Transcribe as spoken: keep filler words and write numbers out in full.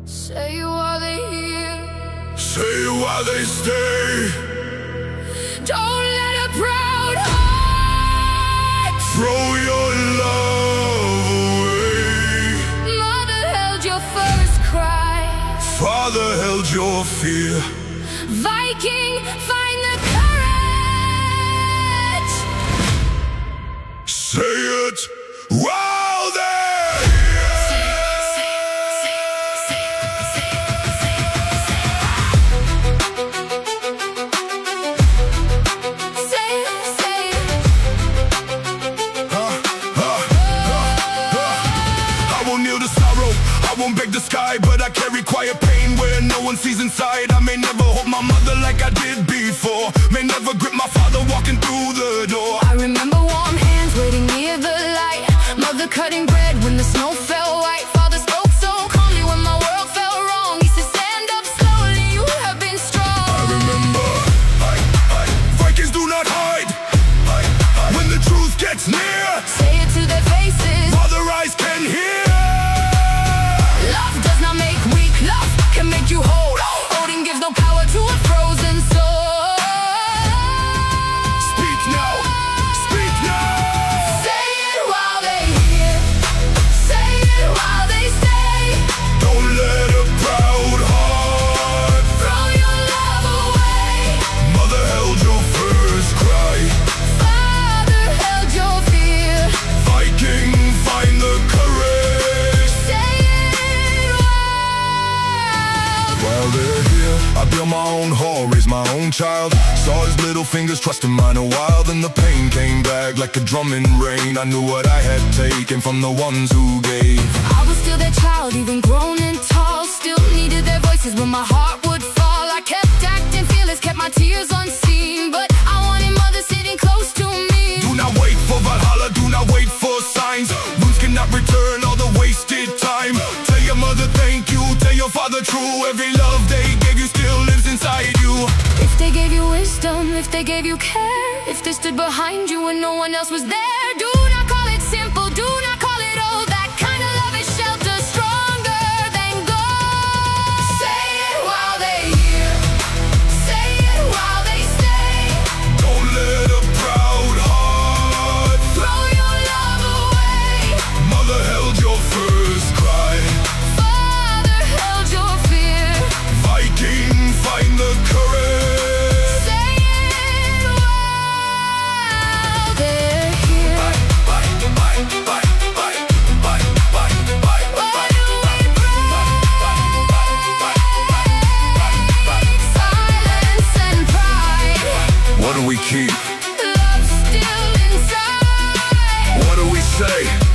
Say while they hear, say while they stay. Don't let a proud heart throw your love away. Mother held your first cry, Father held your fear. Viking, find the courage. Say it while they're I won't beg the sky, but I carry quiet pain where no one sees inside. I may never hold my mother like I did before, may never grip my father walking through the door. I remember warm hands waiting near the light, mother cutting bread when the snow fell white. Father spoke so calmly when my world felt wrong. He said, stand up slowly, you have been strong. I remember, I, I, Vikings do not hide, I, I, when the truth gets near. Say it to their faces, Father eyes can hear. Make you hold, holding gives no power to a frozen soul. Speak now, speak now. Say it while they hear, say it while they stay. Don't let a proud heart throw your love away. Mother held your first cry, Father held your fear. Viking, find the courage. Say it while they're here. I built my own home, raised my own child. Saw his little fingers trusting mine a while. Then the pain came back like a drum in rain. I knew what I had taken from the ones who gave. I was still their child, even grown and tall. Still needed their voices when my heart would fall. I kept acting fearless, kept my tears unseen, but I wanted mother sitting close to me. Do not wait for Valhalla, do not wait for signs. Wounds cannot return all the wasted time. Tell your mother thank you, tell your father true. Every love they gave you still lives inside you. If they gave you wisdom, if they gave you care, if they stood behind you when no one else was there. Do not call it simple, do not call it old. That kind of love is shelter, stronger than gold. Say it while they hear, say it while they stay. Don't let a proud heart throw your love away. Mother held your first cry, Father held your fear. Viking, find the courage. Say it while they're here. Bye, bye, bye, bye, bye, bye, bye, bye, What do we break? Silence and pride. what do we keep? Love still inside. What do we say?